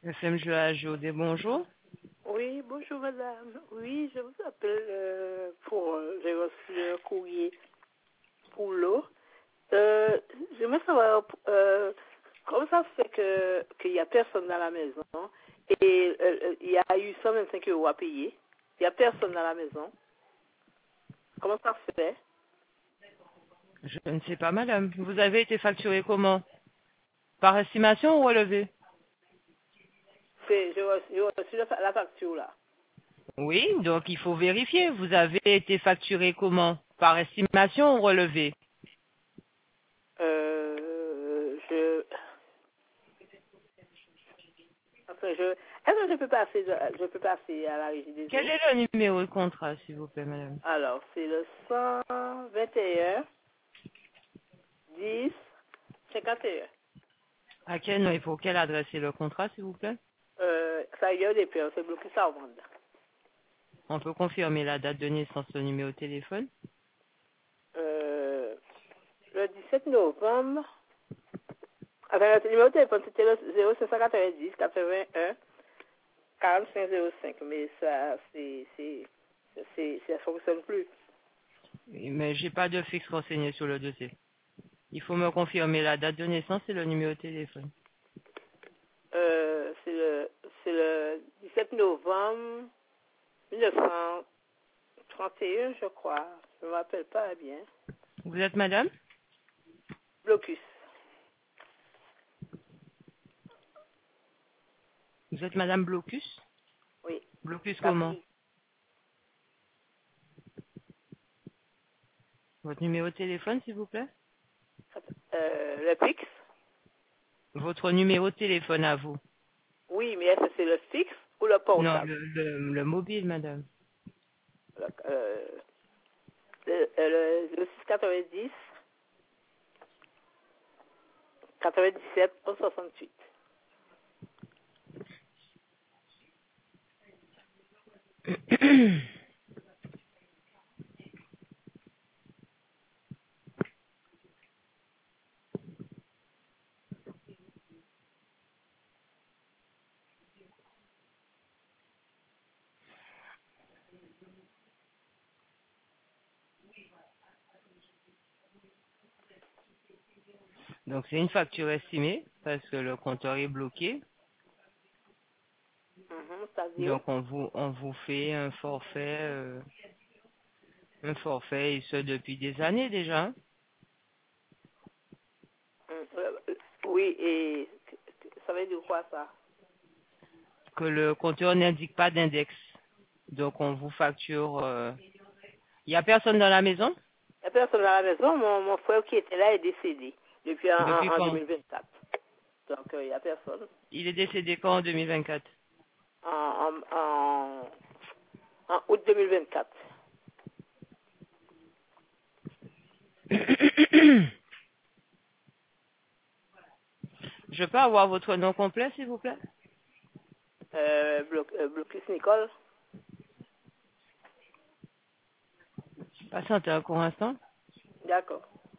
FM Joa bonjour. Oui, bonjour madame. Oui, je vous appelle j'ai reçu un courrier pour l'eau. J'aimerais savoir comment ça se fait qu'il n'y a personne dans la maison et il y a eu 125 euros à payer. Il n'y a personne dans la maison. Comment ça se fait? Je ne sais pas, madame. Vous avez été facturé comment? Par estimation ou relevé? J'ai reçu la facture là. Oui, donc il faut vérifier. Vous avez été facturé comment? Par estimation ou relevé? Je, enfin, est-ce que je peux passer à la régie des Quel eaux? est le numéro de contrat, s'il vous plaît, madame? Alors, c'est le 121 10 51. À quel nom et pour quelle adresse est le contrat, s'il vous plaît? Ça y est, des pères, c'est bloqué ça au monde. On peut confirmer la date de naissance, le numéro de téléphone? Euh, le 17 novembre, enfin, le numéro de téléphone, c'était le 0590 81 4505, mais ça fonctionne plus. Mais j'ai pas de fixe renseigné sur le dossier. Il faut me confirmer la date de naissance et le numéro de téléphone. C'est le 17 novembre 1931, je crois. Je ne me rappelle pas bien. Vous êtes madame? Blocus. Vous êtes madame Blocus? Oui. Blocus comment? Capri. Votre numéro de téléphone, s'il vous plaît? Le fixe. Votre numéro de téléphone à vous. Oui, mais est-ce que c'est le fixe ou le Non, portable? le mobile, madame. Le 690 97 68. Donc c'est une facture estimée parce que le compteur est bloqué. C'est-à-dire, Donc on vous fait un forfait et ce depuis des années déjà. oui, et ça veut dire quoi ça? Que le compteur n'indique pas d'index. Donc on vous facture. Il y a personne dans la maison La personne à la maison, mon frère qui était là est décédé depuis depuis en quand? 2024. Donc, il n'y a personne. Il est décédé quand en 2024? En, en, en, en août 2024. Je peux avoir votre nom complet, s'il vous plaît? Blocus Nicole. Patientez un court instant. D'accord.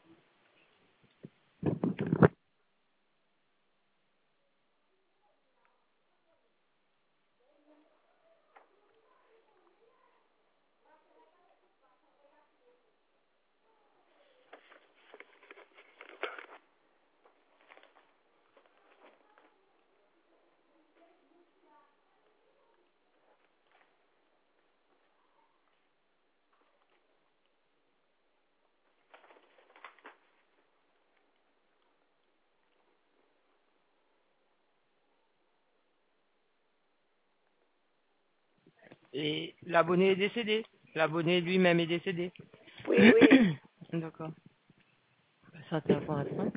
Et l'abonné est décédé. L'abonné lui-même est décédé. Oui, oui. D'accord. Patientez un court instant.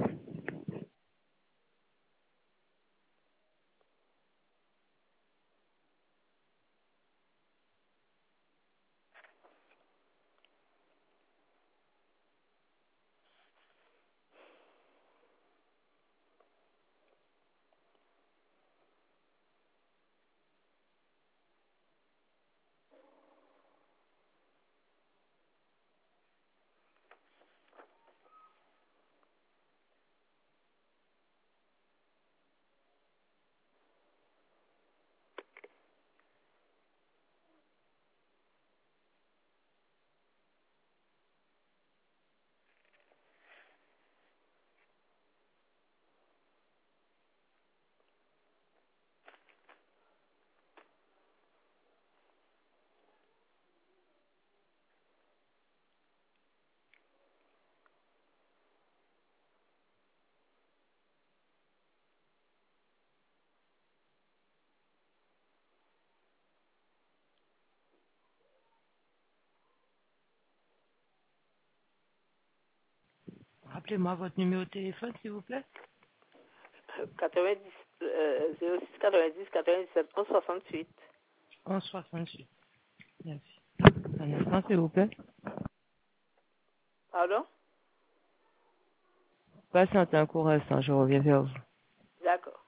Rappelez-moi votre numéro de téléphone, s'il vous plaît. 90, 06 90 97 11 68. 1168. Merci. Un instant, s'il vous plaît. Pardon? Patientez un court instant, je reviens vers vous. D'accord.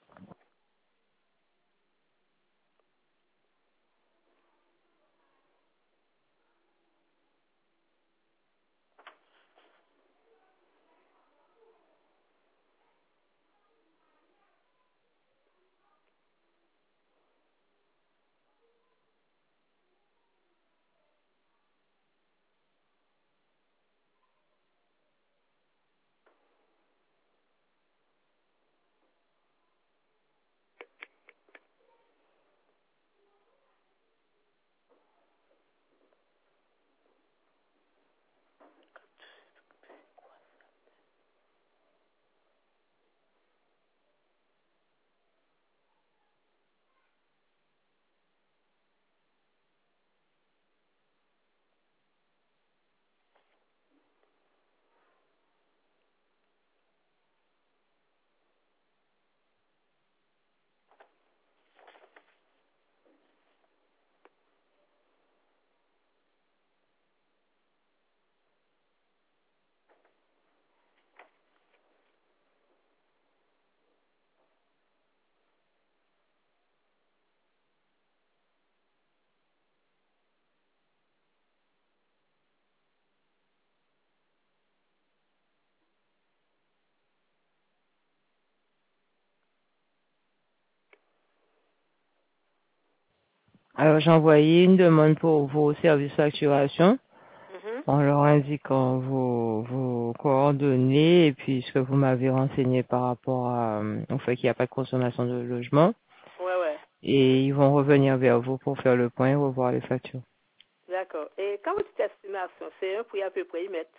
Alors, j'ai envoyé une demande pour vos services facturation Mhm. en leur indiquant vos coordonnées et puis ce que vous m'avez renseigné par rapport au fait qu'il n'y a pas de consommation de logement. Ouais, ouais. Et ils vont revenir vers vous pour faire le point et revoir les factures. D'accord. Et quand vous dites estimation, c'est un prix à peu près y mettre?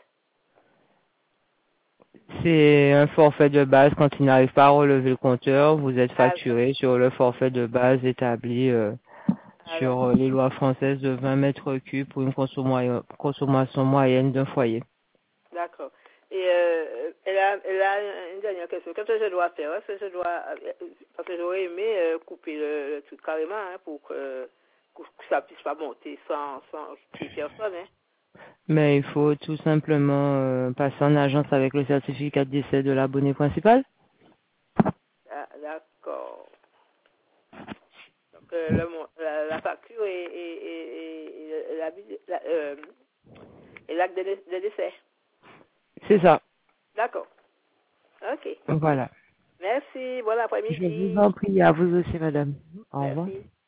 C'est un forfait de base. Quand il n'arrive pas à relever le compteur, vous êtes Ah, facturé sur le forfait de base établi sur d'accord. les lois françaises de 20 mètres cubes pour une consommation moyenne d'un foyer. D'accord. Et elle a une dernière question. Qu'est-ce que je dois faire? Est-ce que je dois... parce que j'aurais aimé couper le truc carrément hein, pour que ça puisse pas monter sans tuer personne. Hein. Mais il faut tout simplement passer en agence avec le certificat de décès de l'abonné principal. Ah, d'accord. Donc, la facture et l'acte de décès. C'est ça. D'accord. OK. Voilà. Merci. Bon Je vous après-midi. en prie, à vous aussi, madame. Au revoir. Merci.